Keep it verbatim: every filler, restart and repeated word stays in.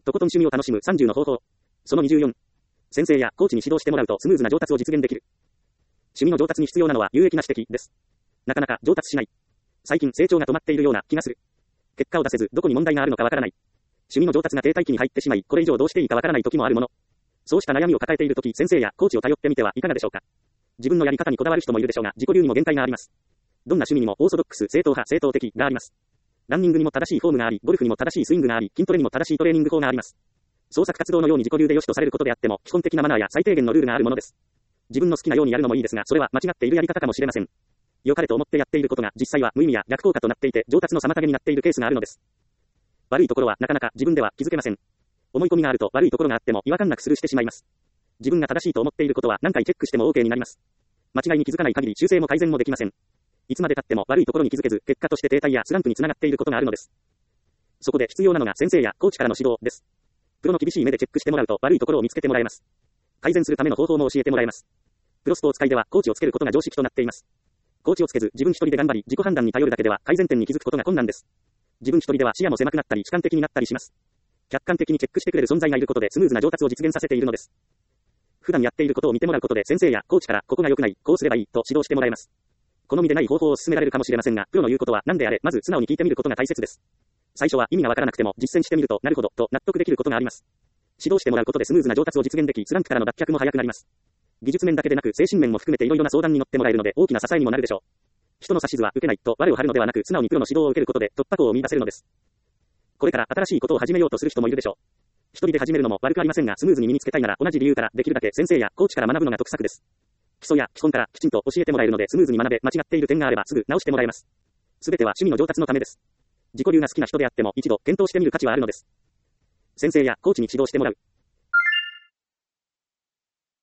とことん趣味を楽しむさんじゅうの方法。そのにじゅうよん。先生やコーチに指導してもらうとスムーズな上達を実現できる。趣味の上達に必要なのは有益な指摘です。なかなか上達しない。最近成長が止まっているような気がする。結果を出せずどこに問題があるのかわからない。趣味の上達が停滞期に入ってしまい、これ以上どうしていいかわからない時もあるもの。そうした悩みを抱えている時、先生やコーチを頼ってみてはいかがでしょうか。自分のやり方にこだわる人もいるでしょうが、自己流にも限界があります。どんな趣味にもオーソドックス、正統派、正統的があります。ランニングにも正しいフォームがあり、ゴルフにも正しいスイングがあり、筋トレにも正しいトレーニング法があります。創作活動のように自己流で良しとされることであっても、基本的なマナーや最低限のルールがあるものです。自分の好きなようにやるのもいいですが、それは間違っているやり方かもしれません。良かれと思ってやっていることが実際は無意味や逆効果となっていて、上達の妨げになっているケースがあるのです。悪いところはなかなか自分では気づけません。思い込みがあると悪いところがあっても違和感なくスルーしてしまいます。自分が正しいと思っていることは何回チェックしても OK になります。間違いに気づかない限り修正も改善もできません。いつまで経っても悪いところに気づけず、結果として停滞やスランプにつながっていることがあるのです。そこで必要なのが先生やコーチからの指導です。プロの厳しい目でチェックしてもらうと悪いところを見つけてもらえます。改善するための方法も教えてもらえます。プロスポーツ界ではコーチをつけることが常識となっています。コーチをつけず自分一人で頑張り自己判断に頼るだけでは改善点に気づくことが困難です。自分一人では視野も狭くなったり主観的になったりします。客観的にチェックしてくれる存在がいることでスムーズな上達を実現させているのです。普段やっていることを見てもらうことで先生やコーチからここが良くない、こうすればいいと指導してもらえます。好みでない方法を進められるかもしれませんが、プロの言うことは何であれ、まず素直に聞いてみることが大切です。最初は意味がわからなくても実践してみるとなるほどと納得できることがあります。指導してもらうことでスムーズな上達を実現でき、スランプからの脱却も早くなります。技術面だけでなく精神面も含めていろいろな相談に乗ってもらえるので大きな支えにもなるでしょう。人の指図は受けないと我を張るのではなく素直にプロの指導を受けることで突破口を見出せるのです。これから新しいことを始めようとする人もいるでしょう。一人で始めるのも悪くありませんが、スムーズに身につけたいなら同じ理由からできるだけ先生やコーチから学ぶのが得策です。基礎や基本からきちんと教えてもらえるのでスムーズに学べ、間違っている点があればすぐ直してもらえます。すべては趣味の上達のためです。自己流が好きな人であっても一度検討してみる価値はあるのです。先生やコーチに指導してもらう。